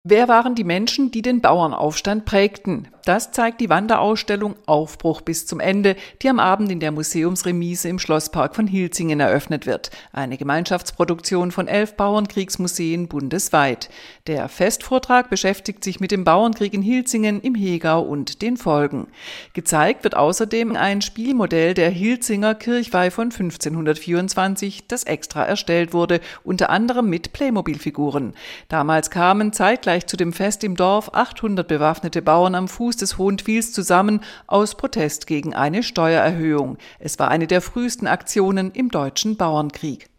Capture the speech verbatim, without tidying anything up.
Wer waren die Menschen, die den Bauernaufstand prägten? Das zeigt die Wanderausstellung Aufbruch bis zum Ende, die am Abend in der Museumsremise im Schlosspark von Hilzingen eröffnet wird. Eine Gemeinschaftsproduktion von elf Bauernkriegsmuseen bundesweit. Der Festvortrag beschäftigt sich mit dem Bauernkrieg in Hilzingen, im Hegau und den Folgen. Gezeigt wird außerdem ein Spielmodell der Hilzinger Kirchweih von fünfzehnhundertvierundzwanzig, das extra erstellt wurde, unter anderem mit Playmobil-Figuren. Damals kamen zeitgleich zu dem Fest im Dorf achthundert bewaffnete Bauern am Fuß des Hohen Twils zusammen aus Protest gegen eine Steuererhöhung. Es war eine der frühesten Aktionen im deutschen Bauernkrieg.